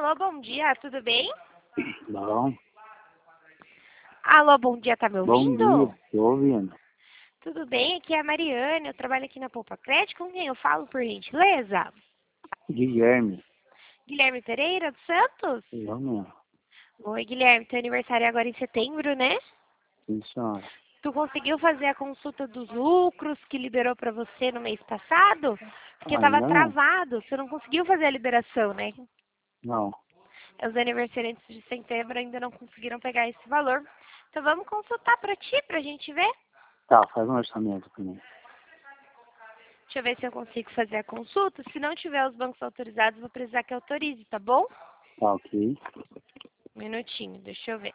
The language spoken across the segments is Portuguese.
Alô, bom dia, tudo bem? Bom, Alô, bom dia, tá me bom ouvindo? dia, tô ouvindo. Tudo bem, aqui é a Mariane, eu trabalho aqui na Poupa Crédito, com quem eu falo, por gentileza? Guilherme, Guilherme Pereira dos Santos? eu mesmo. Oi, Guilherme, teu aniversário é agora em setembro, né? Sim, senhora. Tu conseguiu fazer a consulta dos lucros que liberou pra você no mês passado? Porque tava Ainda não? travado, você não conseguiu fazer a liberação, né? Não. Os aniversariantes de setembro ainda não conseguiram pegar esse valor. Então vamos consultar pra ti, pra gente ver? Tá, faz um orçamento pra mim. Deixa eu ver se eu consigo fazer a consulta. Se não tiver os bancos autorizados, vou precisar que autorize, tá bom? Tá, ok. Um minutinho, deixa eu ver.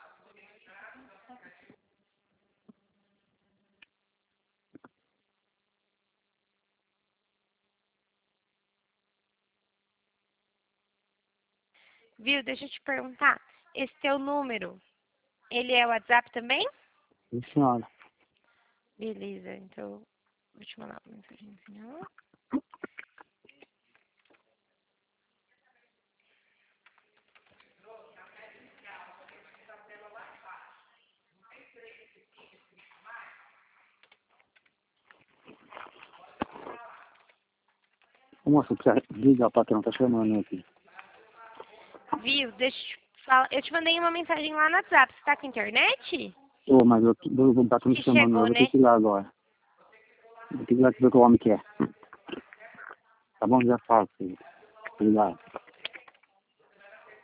Viu? Deixa eu te perguntar. Esse teu número, ele é o WhatsApp também? Sim, senhora. Beleza, então vou te mandar uma mensagenzinha. Ô, moça, precisa ligar, o patrão tá chamando aqui. Viu? Deixa eu te falar. Eu te mandei uma mensagem lá no WhatsApp. Você tá com internet? Ô, mas o patrão Que tá chamando, eu chegou, vou ter né? que ir lá agora. Vou ter que ir lá ver o que o homem quer. Tá bom? Já falo, filho. Obrigado.